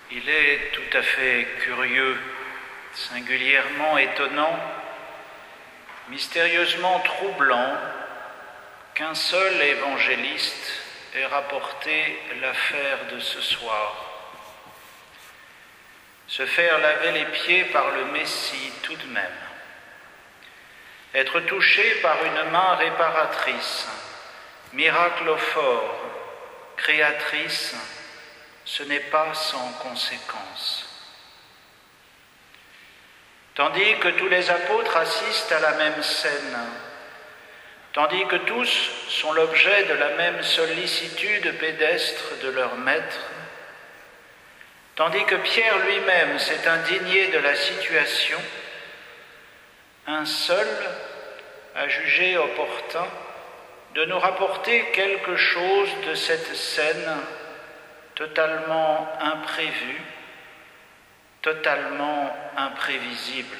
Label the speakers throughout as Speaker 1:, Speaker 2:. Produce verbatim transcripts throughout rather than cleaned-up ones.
Speaker 1: Il est tout à fait curieux, singulièrement étonnant, mystérieusement troublant qu'un seul évangéliste ait rapporté l'affaire de ce soir. Se faire laver les pieds par le Messie tout de même. Être touché par une main réparatrice, miraclophore, créatrice, ce n'est pas sans conséquence. Tandis que tous les apôtres assistent à la même scène, tandis que tous sont l'objet de la même sollicitude pédestre de leur maître, tandis que Pierre lui-même s'est indigné de la situation, un seul a jugé opportun de nous rapporter quelque chose de cette scène totalement imprévue, totalement imprévisible.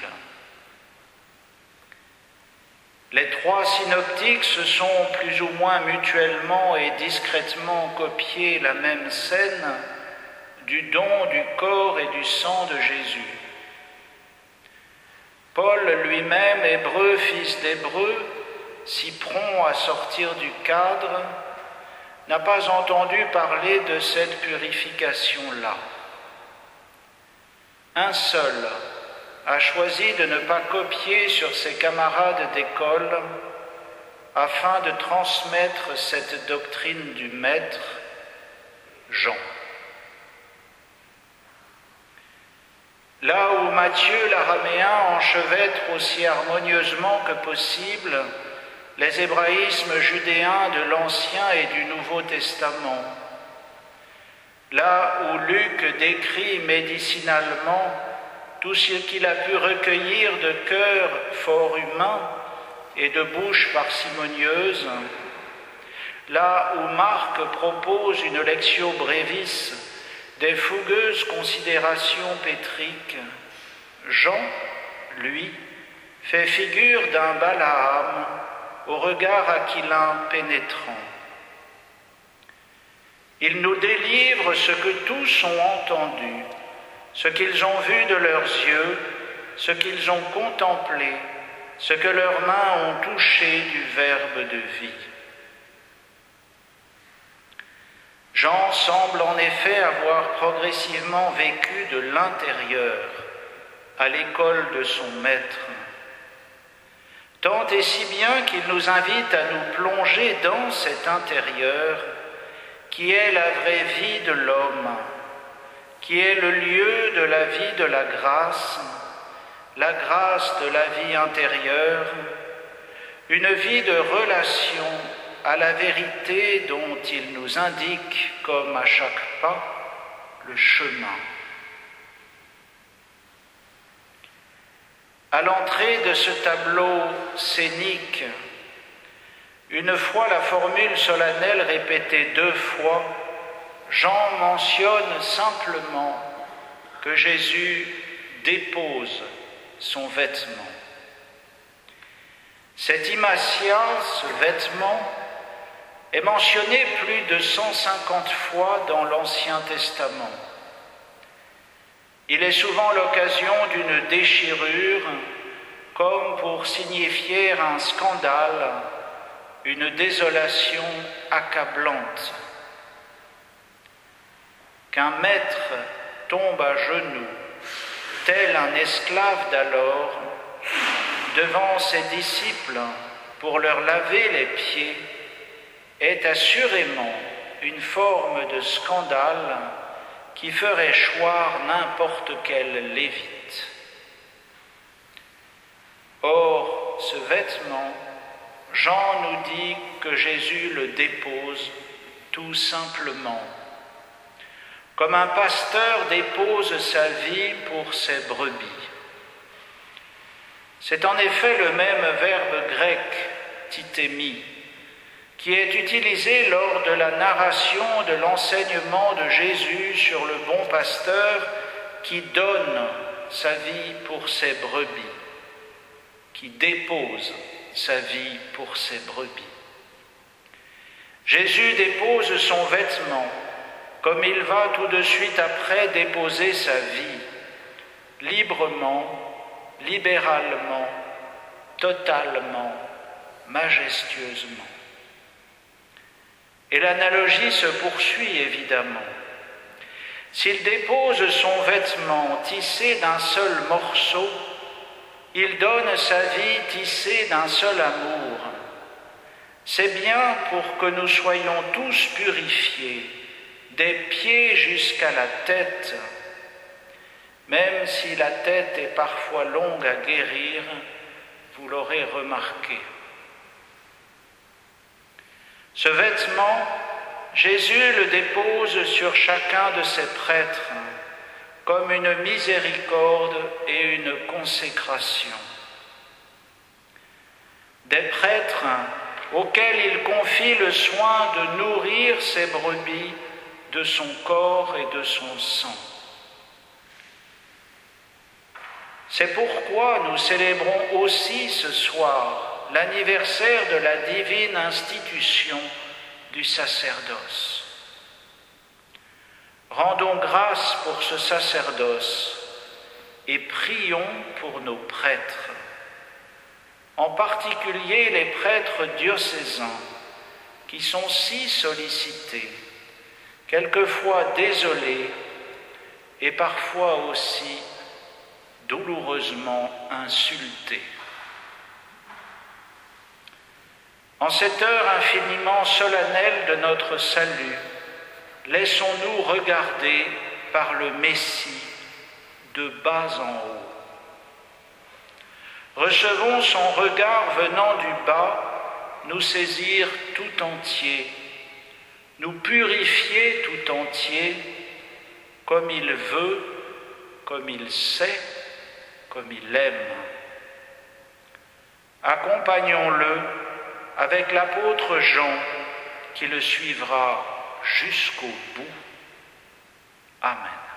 Speaker 1: Les trois synoptiques se sont plus ou moins mutuellement et discrètement copiés la même scène du don du corps et du sang de Jésus. Paul lui-même, hébreu, fils d'hébreu, si prompt à sortir du cadre, n'a pas entendu parler de cette purification-là. Un seul a choisi de ne pas copier sur ses camarades d'école afin de transmettre cette doctrine du Maître, Jean. Là où Matthieu l'araméen enchevêtre aussi harmonieusement que possible les hébraïsmes judéens de l'Ancien et du Nouveau Testament, là où Luc décrit médicinalement tout ce qu'il a pu recueillir de cœurs fort humains et de bouches parcimonieuses, là où Marc propose une lectio brevis des fougueuses considérations pétriques, Jean, lui, fait figure d'un Balaam au regard aquilin pénétrant. Il nous délivre ce que tous ont entendu, ce qu'ils ont vu de leurs yeux, ce qu'ils ont contemplé, ce que leurs mains ont touché du Verbe de vie. Jean semble en effet avoir progressivement vécu de l'intérieur à l'école de son maître, tant et si bien qu'il nous invite à nous plonger dans cet intérieur qui est la vraie vie de l'homme, qui est le lieu de la vie de la grâce, la grâce de la vie intérieure, une vie de relation à la vérité dont il nous indique, comme à chaque pas, le chemin. À l'entrée de ce tableau scénique, une fois la formule solennelle répétée deux fois, Jean mentionne simplement que Jésus dépose son vêtement. Cet imatia, ce vêtement, est mentionné plus de cent cinquante fois dans l'Ancien Testament. Il est souvent l'occasion d'une déchirure, comme pour signifier un scandale, une désolation accablante. Qu'un maître tombe à genoux, tel un esclave d'alors, devant ses disciples pour leur laver les pieds, est assurément une forme de scandale qui ferait choir n'importe quel lévite. Or, ce vêtement, Jean nous dit que Jésus le dépose tout simplement, comme un pasteur dépose sa vie pour ses brebis. C'est en effet le même verbe grec, titémi, qui est utilisé lors de la narration de l'enseignement de Jésus sur le bon pasteur qui donne sa vie pour ses brebis, qui dépose sa vie pour ses brebis. Jésus dépose son vêtement comme il va tout de suite après déposer sa vie, librement, libéralement, totalement, majestueusement. Et l'analogie se poursuit évidemment. S'il dépose son vêtement tissé d'un seul morceau, il donne sa vie tissée d'un seul amour. C'est bien pour que nous soyons tous purifiés, des pieds jusqu'à la tête, même si la tête est parfois longue à guérir, vous l'aurez remarqué. Ce vêtement, Jésus le dépose sur chacun de ses prêtres comme une miséricorde et une consécration. Des prêtres auxquels il confie le soin de nourrir ses brebis de son corps et de son sang. C'est pourquoi nous célébrons aussi ce soir l'anniversaire de la divine institution du sacerdoce. Rendons grâce pour ce sacerdoce et prions pour nos prêtres, en particulier les prêtres diocésains qui sont si sollicités, quelquefois désolés et parfois aussi douloureusement insultés. En cette heure infiniment solennelle de notre salut, laissons-nous regarder par le Messie de bas en haut. Recevons son regard venant du bas, nous saisir tout entier, nous purifier tout entier, comme il veut, comme il sait, comme il aime. Accompagnons-le avec l'apôtre Jean qui le suivra jusqu'au bout. Amen.